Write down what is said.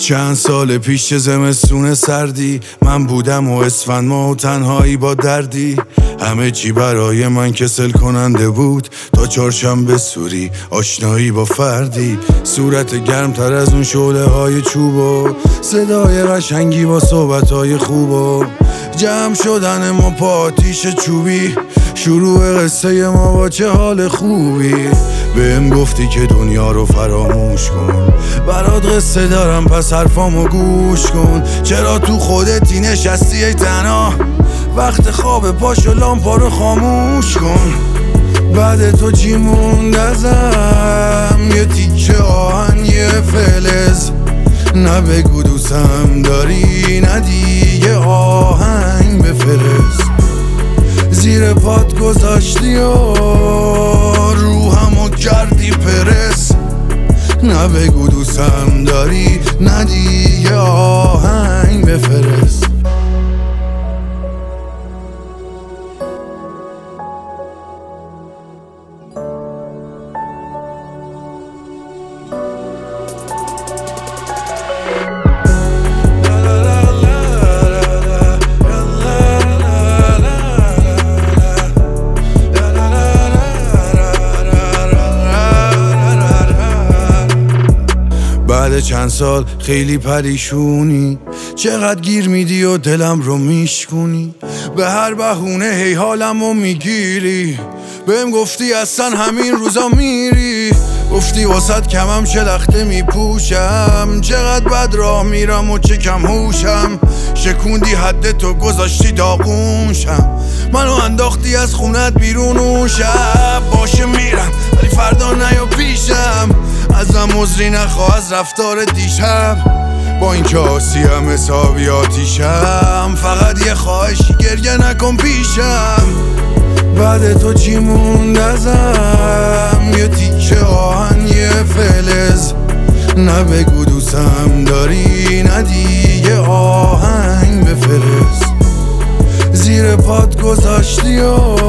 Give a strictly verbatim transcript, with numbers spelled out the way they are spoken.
چند سال پیش چه زمستون سردی من بودم و اسفند ما و تنهایی با دردی. همه چی برای من کسل کننده بود تا چهارشنبه سوری آشنایی با فردی. صورت گرم تر از اون شعله های چوب و صدای قشنگی با صحبت های خوب و جمع شدن ما پا آتیش چوبی. شروع قصه ما با چه حال خوبی. بهم گفتی که دنیا رو فراموش کن، برات قصه دارم پس حرفامو گوش کن. چرا تو خودتی نشستی ای تنها، وقت خواب پاشو لامپا رو خاموش کن. بعد تو چی موند ازم؟ یه تیکه آهن یه فلز. نه بگو دوستم داری نه دیگه آهنگ بفرست. زیر پات گذاشتی و روحمو کردی پرس. نه بگو دوستم داری نه دیگه آهنگ بفرست. بعد چند سال خیلی پریشونی، چقدر گیر میدی و دلم رو میشکونی. به هر بهونه هی حالم رو میگیری. بهم گفتی اصلا همین روزا میری. گفتی واسد کمم شلخته میپوشم. چقدر بد راه میرم و چه کم هوشم. شکوندی حد تو گذاشتی داغونشم. منو انداختی از خونت بیرون و شب باشه میرم ولی فردا نیا پیشم. ازم عذری نخواه از رفتار دیشب. با این که آسیم حسابی آتیشم. فقط یه خواهشی گریه نکن پیشم. بعد تو چی موند ازم؟ یه تیکه آهن یه فلز. نه بگو دوستم داری نه دیگه آهنگ بفرست. زیر پات گذاشتی و